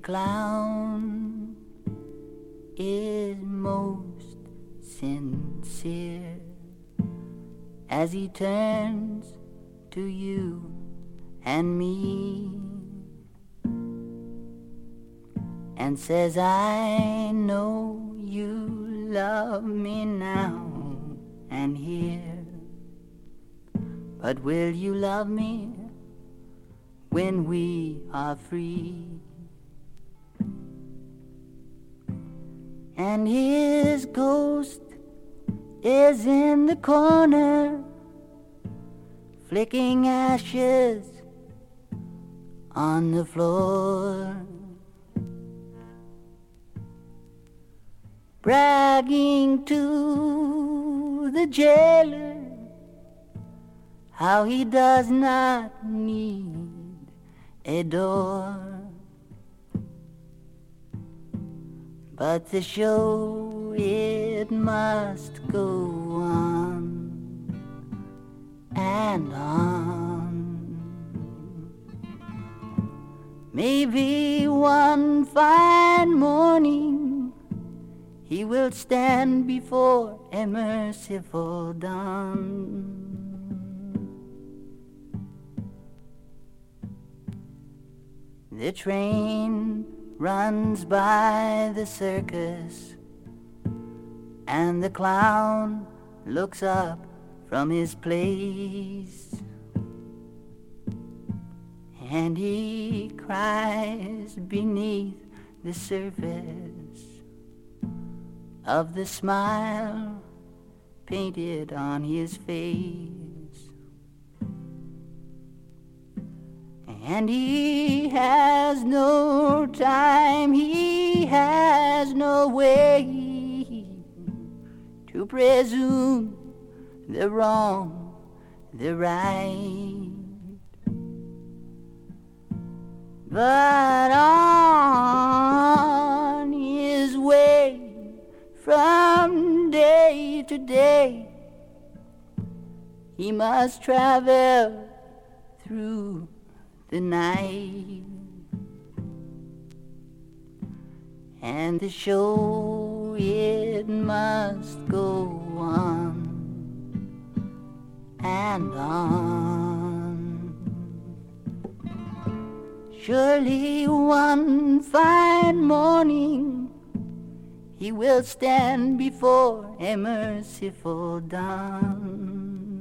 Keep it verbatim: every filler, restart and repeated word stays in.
clown is most sincere as he turns to you and me and says, I know you love me now and here, but will you love me when we are free? And his ghost is in the corner, flicking ashes on the floor, bragging to the jailer how he does not need a door. But the show, it must go on and on. Maybe one fine morning he will stand before a merciful dawn. The train runs by the circus, and the clown looks up from his place, and he cries beneath the surface of the smile painted on his face. And he has no time, he has no way to presume the wrong, the right. But on his way from day to day, he must travel through the night, and the show, it must go on and on. Surely one fine morning he will stand before a merciful dawn.